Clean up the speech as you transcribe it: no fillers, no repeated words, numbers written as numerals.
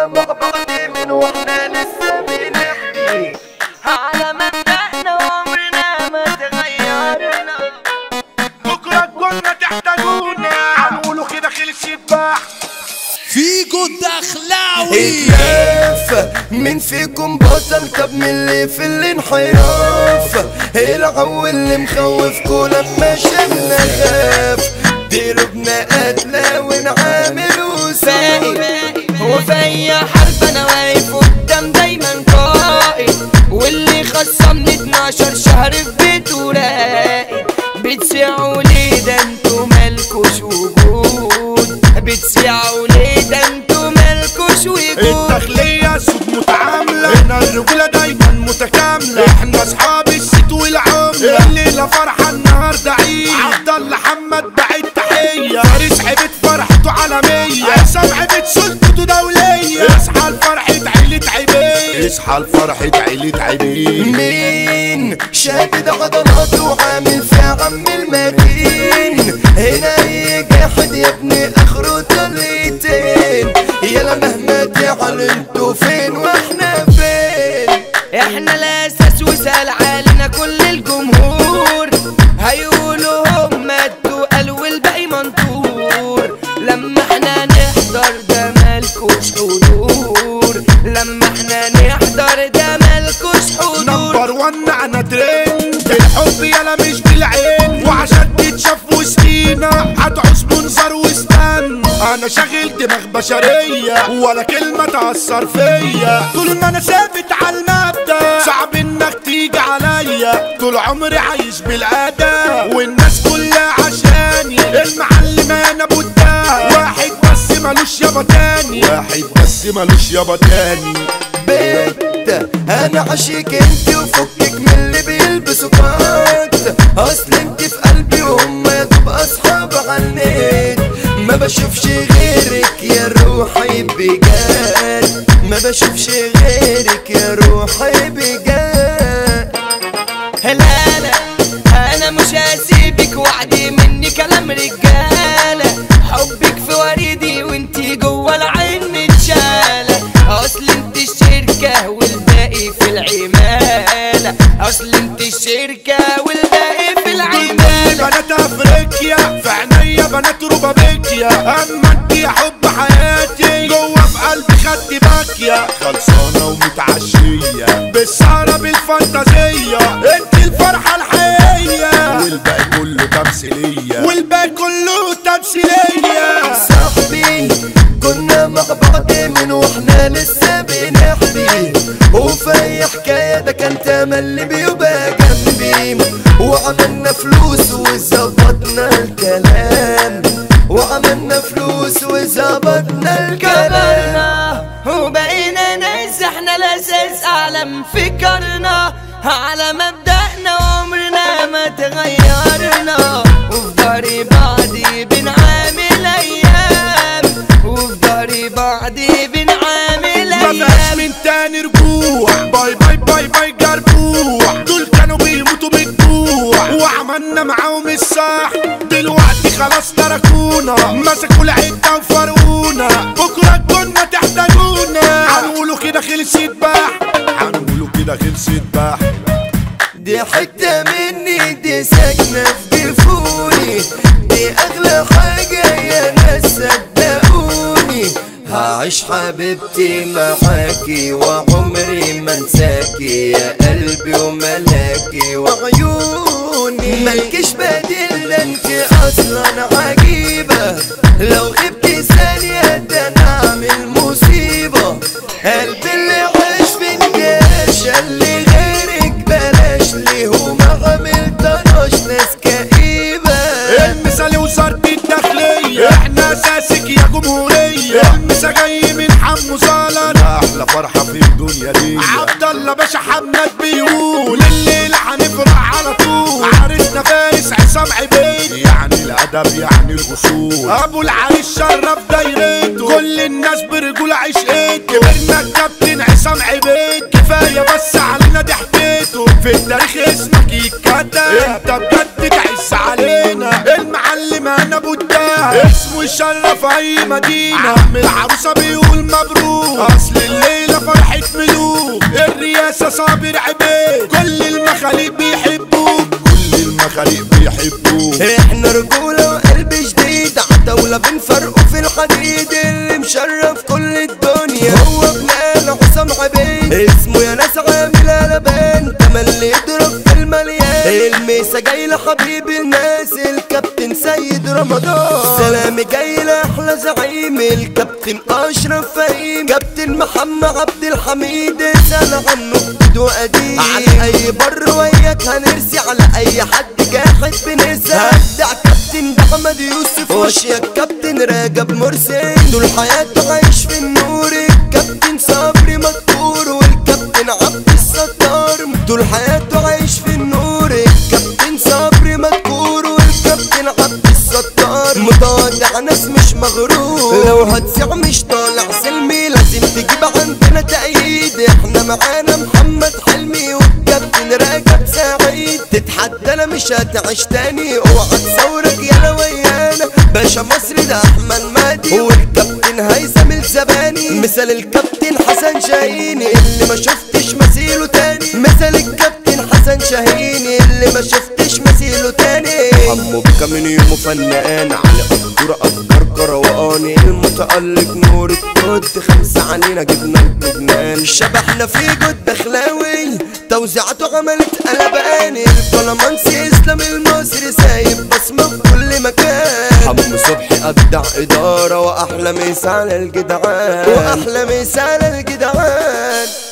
مع بعض من واحنا لسه بنحكي على مبدأنا وعمرنا ما تغيرنا. بكرة كنا تحتاجونا هنقولوا كده خلص البحث. فيكو الدخلاوي اتلاف مين فيكم بطل؟ طب من اللي في الانحراف العو اللي مخوفكوا لما شمنا خاف ضربنا قتلة ونعامل وسائل. هو في أي حرب أنا واقف قدام دايما قائد، واللي خصمني 12 شهر في بيته راقد. بتسيعوا ليه ده انتوا مالكوش وجود، بتسيعوا ليه ده انتوا مالكوش وجود. الداخلية صوت متعاملة، هنا الرجولة دايما متكاملة، احنا اصحاب الست والعملة. الليلة فرحة النهاردة عيد، عبدالله حمد بعيد تحية، فارس عبد فرحته عالمية، عصام عبد سلطته دولية. اصحى لفرحة عيلة عبيد، اصحى لفرحة عيلة عبيد. مين شادد عضلاته وعامل في عم المتين؟ هنا يجحد يا ابني اخره طليتين. يلا مهما تعال انتوا فين واحنا فين؟ احنا الاساس وسأل علينا كل الجمهور، هيقولوا هم التقال والباقي منطور. لما احنا نحضر ده مالكوش حضور، لما احنا نحضر ده مالكوش حضور. نمبر 1 انا ترند بالحب يلا مش بالعين، وعشان تتشاف وسطينا هتعوز منظر واستنى. انا شاغل دماغ بشرية ولا كلمة تأثر فيا، طول ما انا ثابت على المبدأ صعب انك تيجي عليا. طول عمري عايش بالأداء والناس كلها عشاني، المعلم انا بودها واحد بس مالوش يابا تاني، واحد بس مالوش يابا تاني. بيت انا عشيك انت وفكك من اللي بيلبسوا كات، اصل انت في قلبي وهم يا دوب اصحاب عنيت. ما بشوفش غيرك يا روحي بجد، ما بشوفش غيرك يا روحي بجد. لا لا انا مش هسيبك، وعدي مني كلام رجاله. حبك في وريدي وانتي جوه العين متشاله، اصل انت الشركه والباقي في العماله، اصل انت الشركه والباقي في العماله. بنات افريقيا في عينيا بنات روبابيكيا، اما انت يا حب حياتي جوه في قلبي خدت باكيه. خلصانه ومتعشيه بالسهره بالفانتازيه، انت الفرحه الحقيقيه والباقي كله تمثيليه، والباقي كله تمثيليه. صاحبي كنا مع بعض من واحنا لسه بنحبي، وفي اي حكايه ده كان تملي بيبقى جنبي. وعملنا فلوس وظبطنا الكلام، وعملنا فلوس وظبطنا الكلام. وبقينا ناس احنا الاساس اعلم فكرنا، على مبدأنا وعمرنا ما تغيرنا. وفي داري بعضي بنعامل ايام، وفي داري بعضي بنعامل ايام. مبقاش من تاني رجوع، باي باي باي باي جربوع، دول كانوا بيموتوا بالجوع وعملنا معاهم الصح. دلوقتي خلاص تركونا، مسكوا العدة وفرقونا. بكرة كنا تحتاجونا هنقولوا كده خلصت بح، هنقولوا كده خلصت بح. دي حتة مني دي ساكنة في جفوني، دي أغلى حاجة يا ناس صدقوني. هعيش حبيبتي معاكي وعمري ما انساكي، يا قلبي وملاكي وعيوني. ملكش بديل ده انت اصلا عجيبة، لو غبتي ثانية ده انا اعمل مصيبة. قلبي اللي عايش في الجيش اللي غيرك بلاش ليه، وما عملتناش ناس كئيبة. المثالي وزارة الداخلية احنا اساسك يا جمهورية، المسا جاي من حمو زلط، احلى فرحة في الدنيا دي. عبدالله باشا حماد بيقول الليلة هنفرح على طول، عرسنا فارس عصام عبيد، يعني الادب يعني الاصول. ابو العريس شرف دايرته، كل الناس برجولة عشقته. كبرنا الكابتن عصام عبيد، كفاية بس علينا ضحكته. في التاريخ اسمك يتكتب، انت بجد تعز علينا. المعلم انا بودها اسمه يشرف في اي مدينة عم العروسة بيقول مبروك، اصل الليلة فرحة ملوك، الرئاسة صابر عبيد، كل المخاليق بيحبوك، كل المخاليق بيحبوك. احنا رجولة وقلب جديد عتاولة بنفرقه في الحديد، اللي مشرف كل الدنيا هو ابن حسام عبيد، اسمه يا ناس عامل قلبان تملي يضرب في المليان، الميسا جاي لحبيب الناس الكابتن سيد رمضان، سلامي جاي لاحلى زعيم الكابتن اشرف فهيم، كابتن محمد عبد الحميد سال عنه جديد وقديم، على اي بر وياك هنرسي، على اي حد جاحد بنسى، هبدع كابتن محمد يوسف واشياء كابتن راجب مرسي، طول حياته عايش في النور الكابتن صبري مذكور، والكابتن عبد الستار طول حياته عايش في النور الكابتن صبري مذكور، والكابتن عبد الستار متواضع ناس مش مغرور، لو هتسيع مش طالع سلمي لازم تجيب عندنا تأييد، احنا معانا محمد حلمي والكابتن راجب سعيد، تتحدانا مش هتعيش تاني اوعى تصورك يا ويانا، باشا مصر ده احمد مهدي والكابتن هيثم الزباني، مثال الكابتن حسن شاهين اللي ما شفتش مثيله تاني، مثال الكابتن حسن شاهين اللي ما شفتش مثيله تاني، حمو بكا من يومه فنان على قدر افكار كرواني، المتألق نور التوت 5 علينا جبنا الجبنان، شبحنا في جود دخلاوي توزيعاته عملت قلباني، الكلامانسي اسلام المصري سايب بصمة في كل مكان، حمو صبحي ابدع ادارة واحلى مثال الجدعان، واحلى مثال الجدعان.